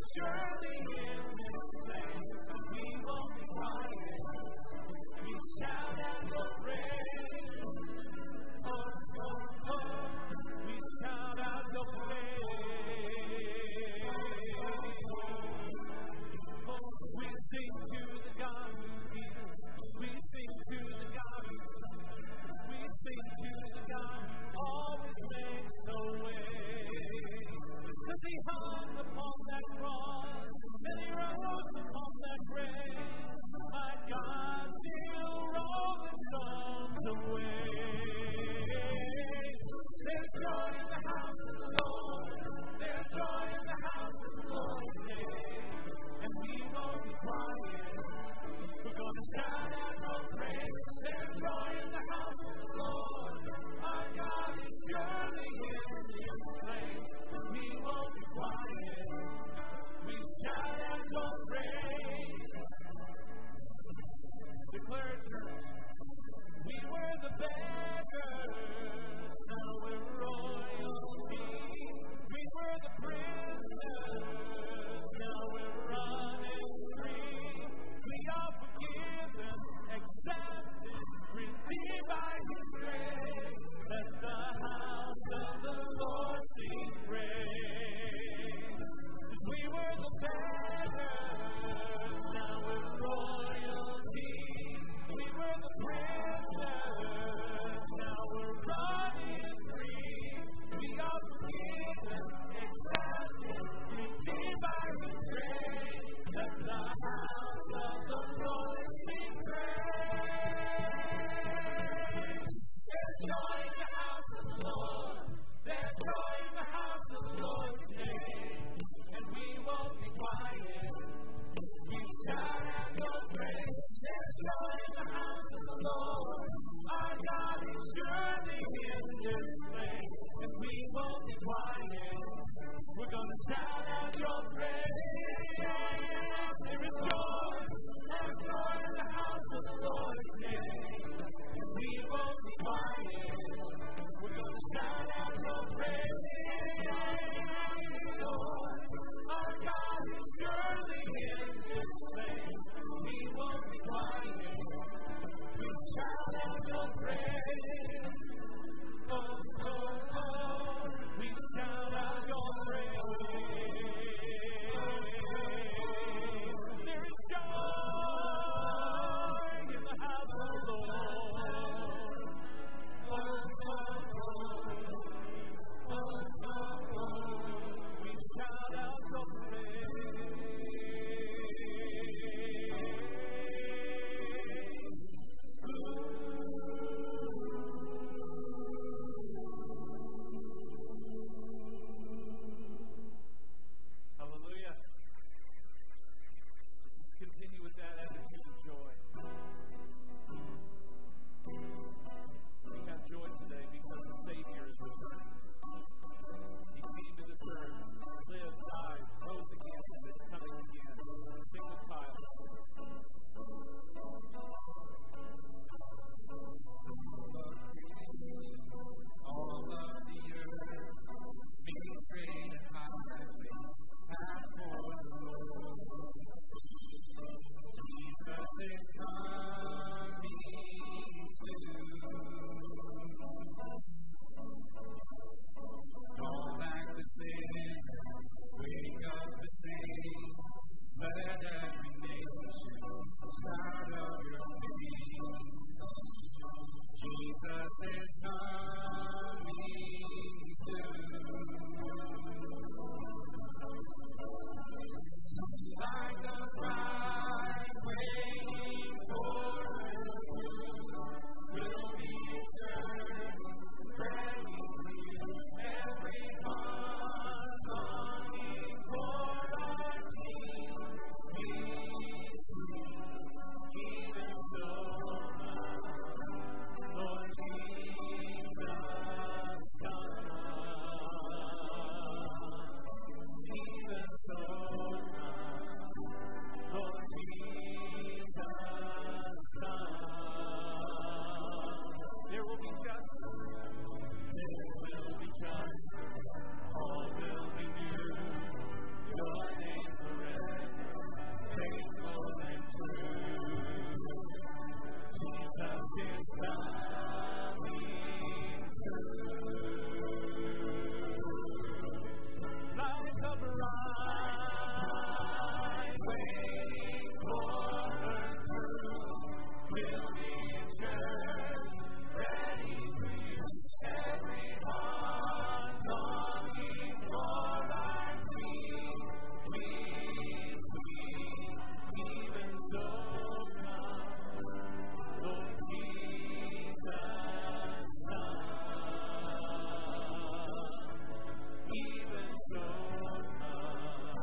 surely in this place we won't be quiet. We shout and we'll praise. Oh, oh, oh, we shout out your praise. Oh, we sing to the God who heals. We sing to the God who we sing to the God who always makes a way. Because he hung upon that cross and line, waiting for her groom, will be a church ready for you. Every heart longing for our King, we sing, even so come, Lord Jesus, Son. Even so come.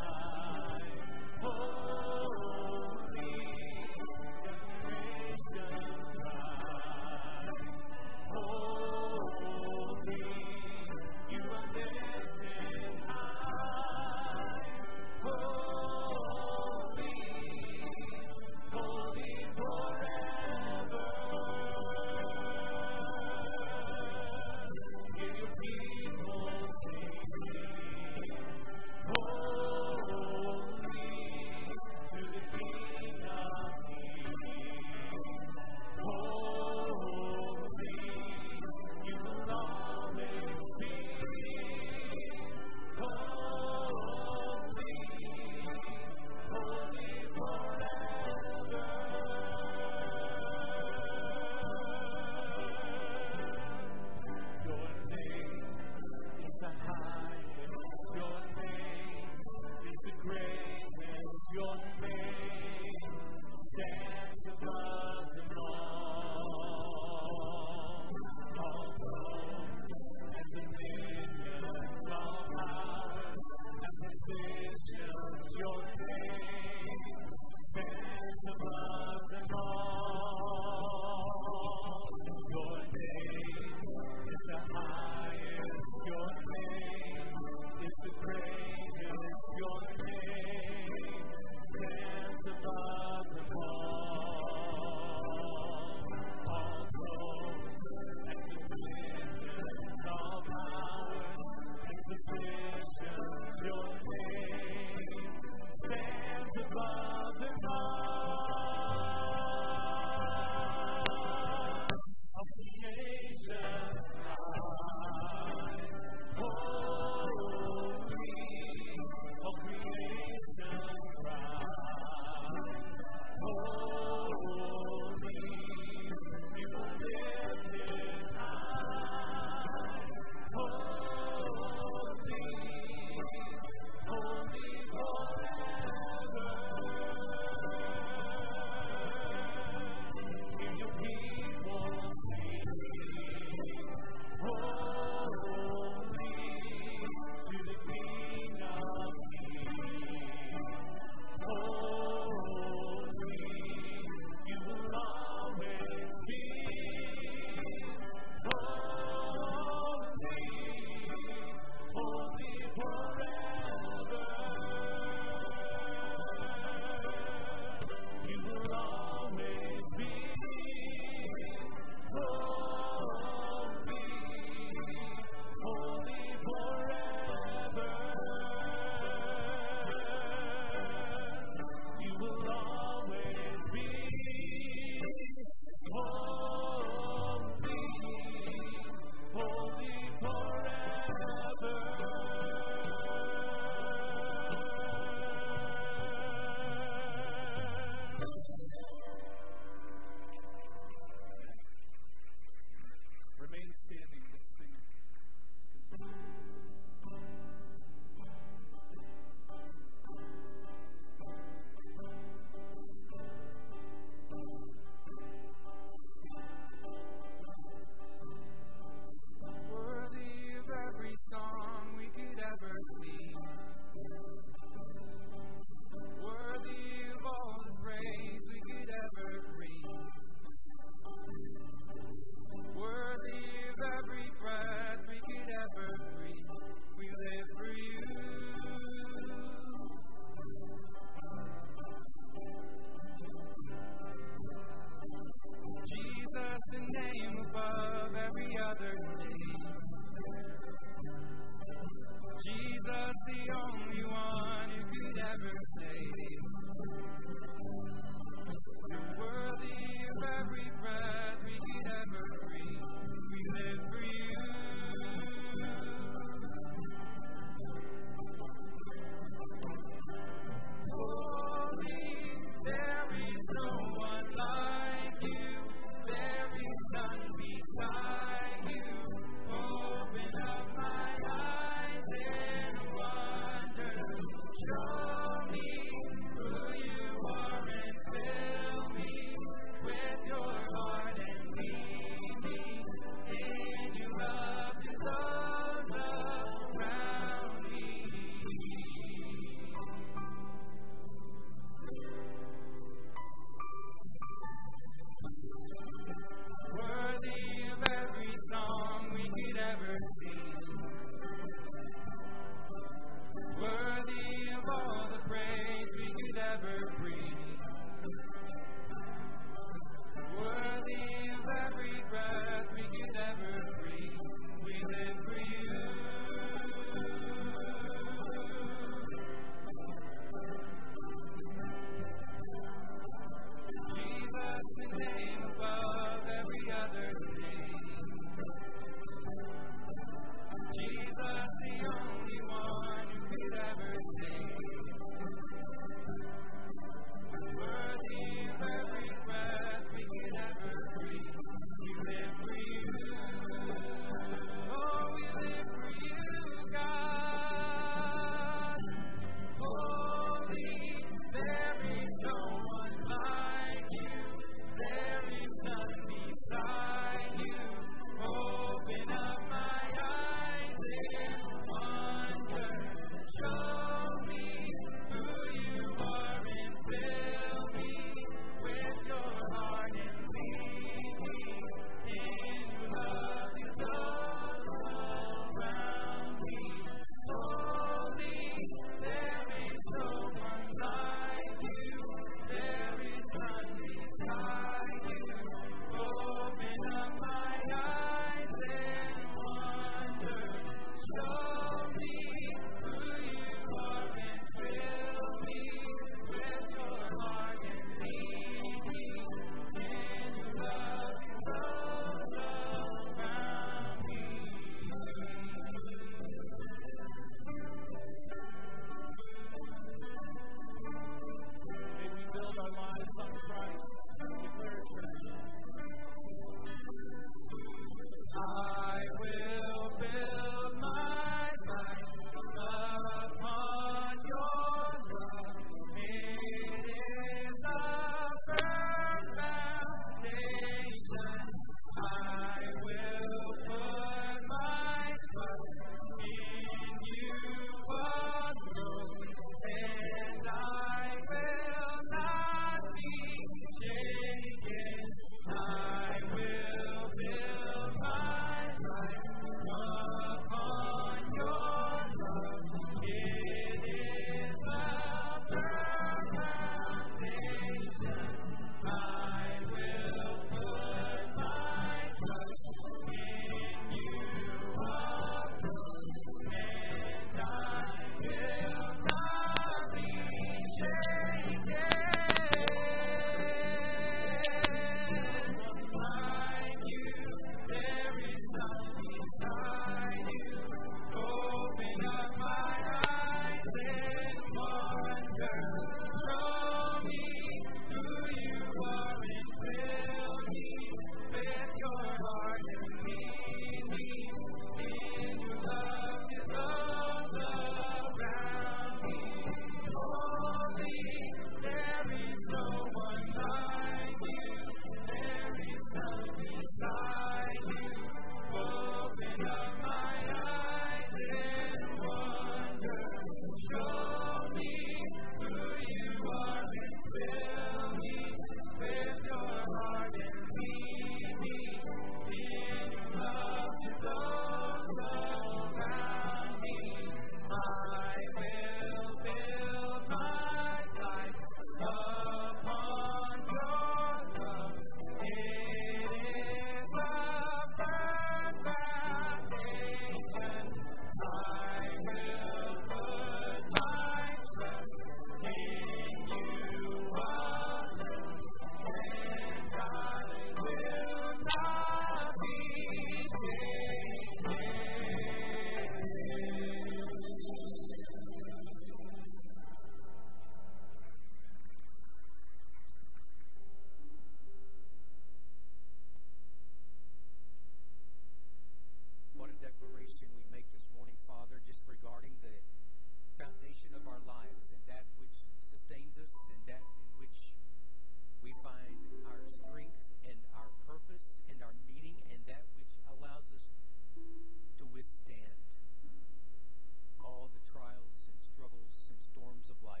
find our strength and our purpose and our meaning, and that which allows us to withstand all the trials and struggles and storms of life.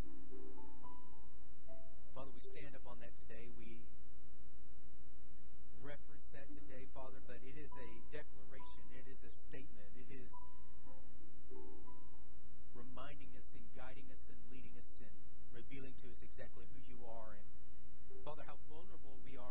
Father, we stand upon that today. We reference that today, Father, but it is a declaration. It is a statement. It is reminding us and guiding us and leading us and revealing to us exactly who you are. And Father, how vulnerable we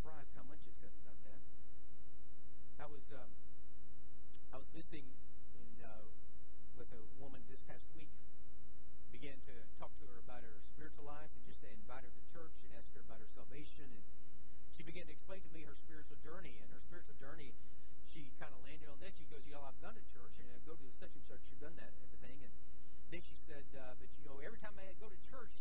surprised how much it says about that. I was visiting with a woman this past week. Began to talk to her about her spiritual life and just to invite her to church and ask her about her salvation. And she began to explain to me her spiritual journey. And her spiritual journey, she kind of landed on this. She goes, I've gone to church and I go to such and such. You've done that and everything. And then she said, but every time I go to church,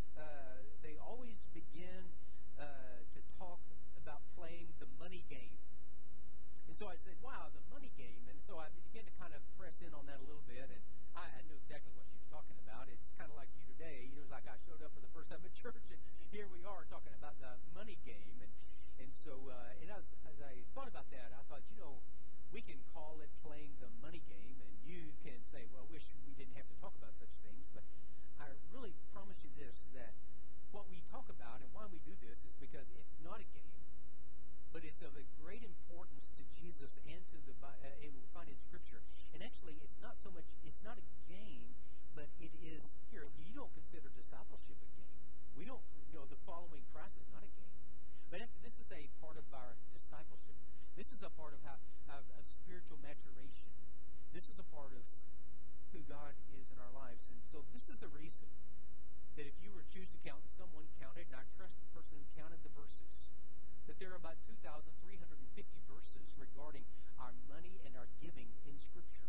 they always begin to talk about playing the money game. And so I said, wow, the money game. And so I began to kind of press in on that a little bit, and I knew exactly what she was talking about. It's kind of like you today. It's like I showed up for the first time at church, and here we are talking about the money game. And so as I thought about that, I thought, we can call it playing the money game, and you can say, well, I wish we didn't have to talk about such things, but I really promise you this, that what we talk about and why we do this is because it's not a game, but it's of a great importance to Jesus and to the and we find in Scripture. And actually, it's not a game, but it is here. You don't consider discipleship a game. We don't. The following Christ is not a game, but this is a part of our discipleship. This is a part of spiritual maturation. This is a part of who God is in our lives, and so this is the reason that if you were to choose to count, someone counted, and I trust the person who counted the verses, that there are about 2,350 verses regarding our money and our giving in Scripture.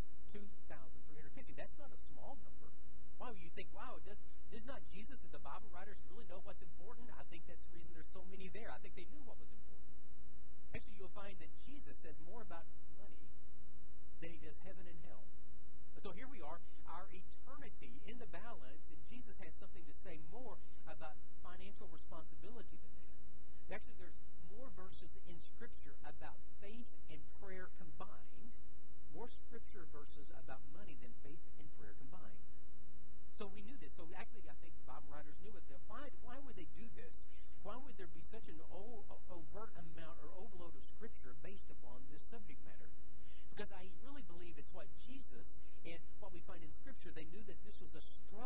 2,350. That's not a small number. Why would you think, wow, does not Jesus and the Bible writers really know what's important? I think that's the reason there's so many there. I think they knew what was important. Actually, you'll find that Jesus says more about money than he does heaven and hell. So here we are, our eternity in the balance, and Jesus has something to say more about financial responsibility than that. Actually, there's more verses in Scripture about faith and prayer combined, more Scripture verses about money than faith and prayer combined. So we knew this. So actually, I think the Bible writers knew it. Why would they do this? Why would there be such an overt amount or overload of Scripture based upon this subject matter? Because I really believe it's what Jesus and what we find in Scripture, they knew that this was a struggle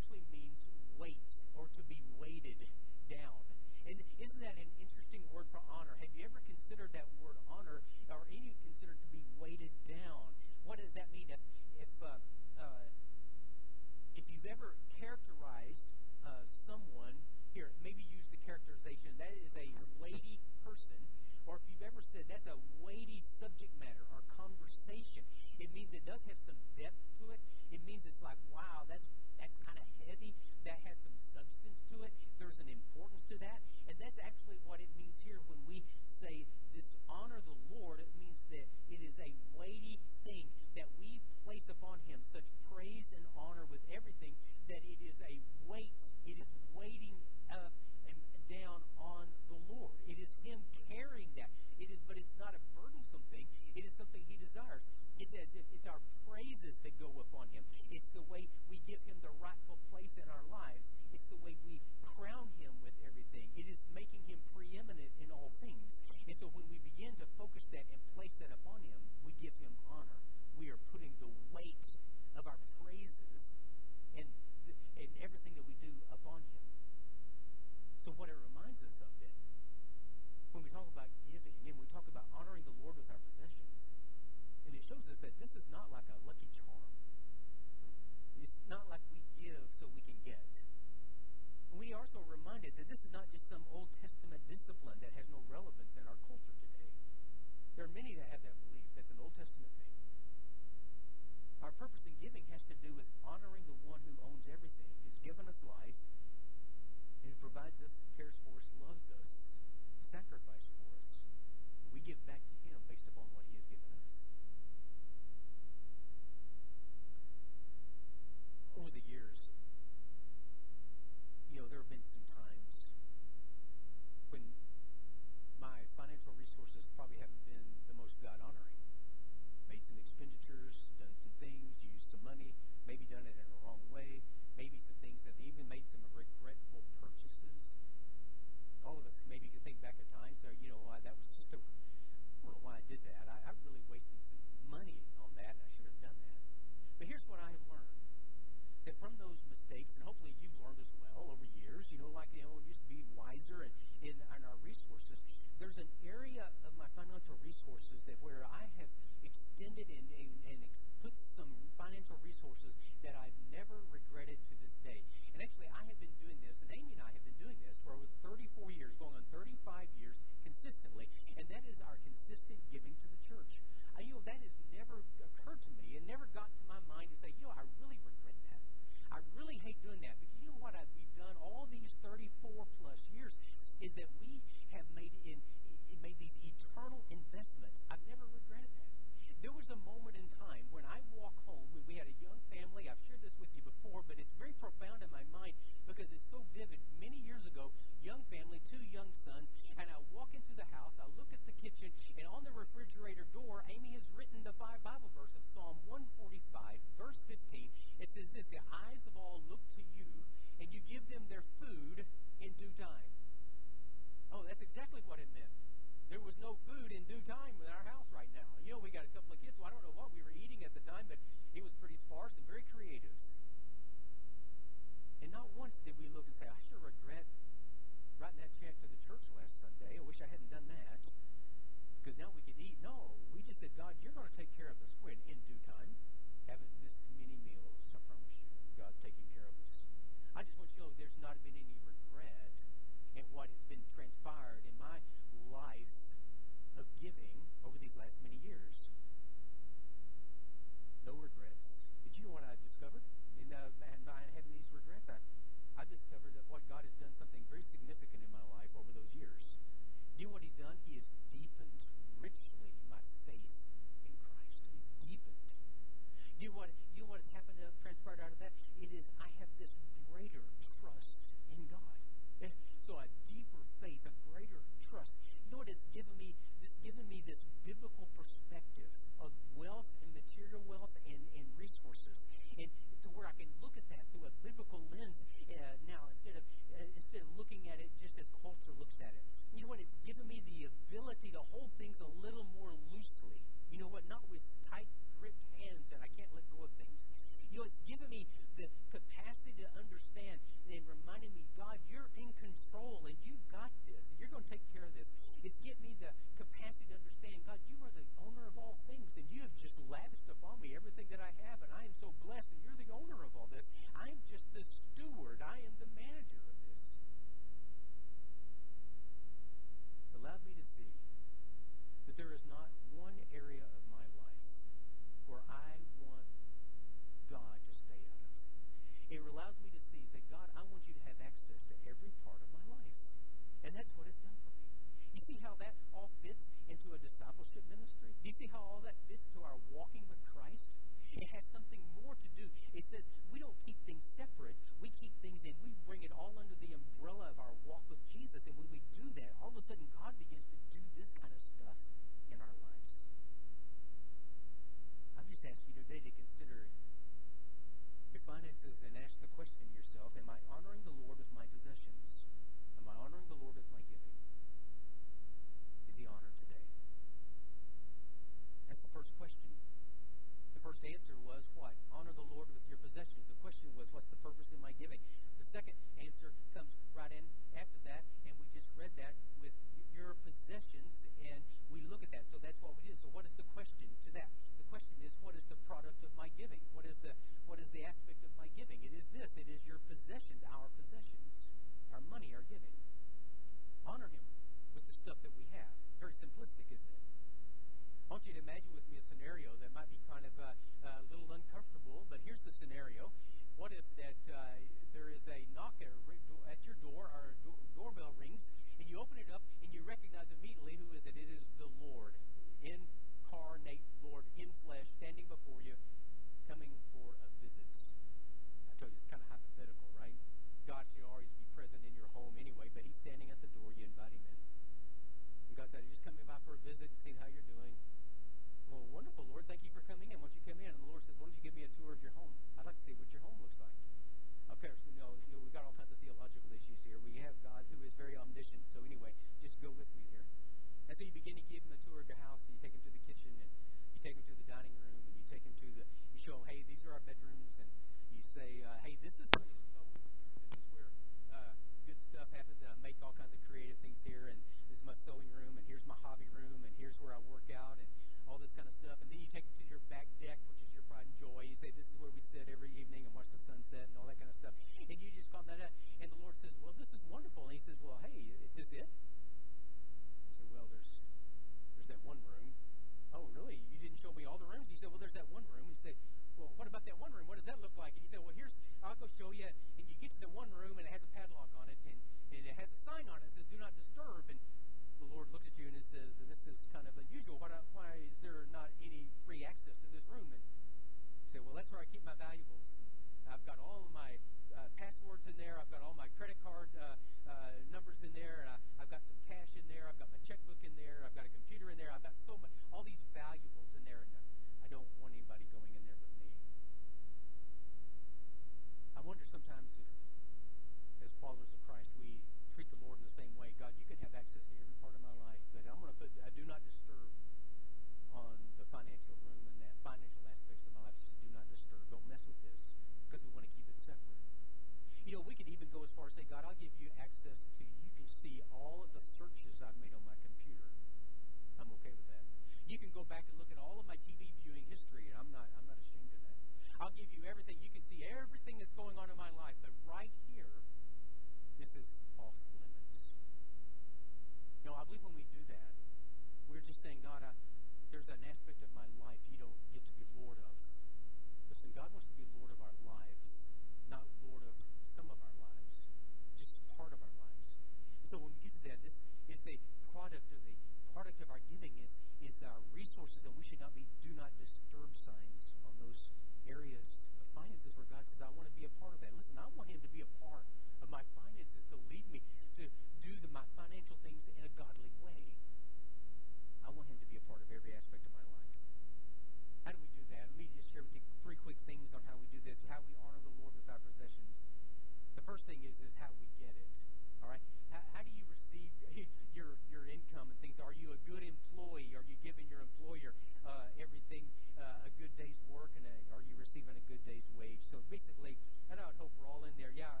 of our giving is our resources, and we should not be do not disturb signs on those areas of finances where God says, I want to be a part of that. Listen, I want him to be a part of my finances, to lead me to do my financial things in a godly way. I want him to be a part of every aspect of my life. How do we do that? Let me just share with you 3 quick things on how we do this, how we honor the Lord with our possessions. The first thing is how we get it. All right? How do you receive your income and things? Are you a good employee? Are you giving your employer everything, a good day's work, and are you receiving a good day's wage? So basically, and I would hope we're all in there. Yeah,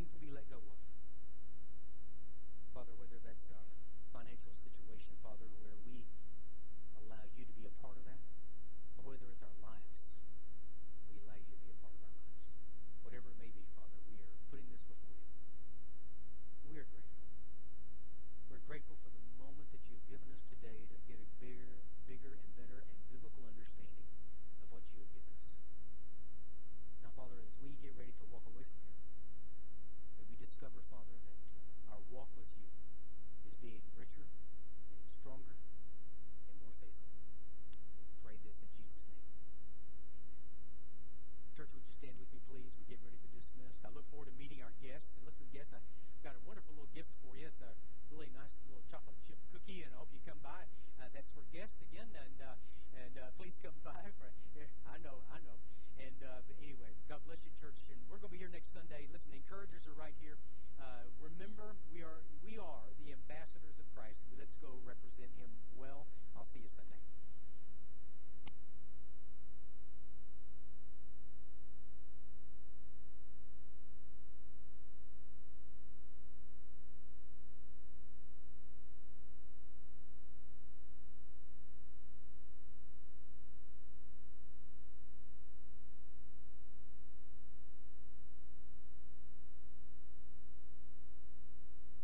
needs to be let go of.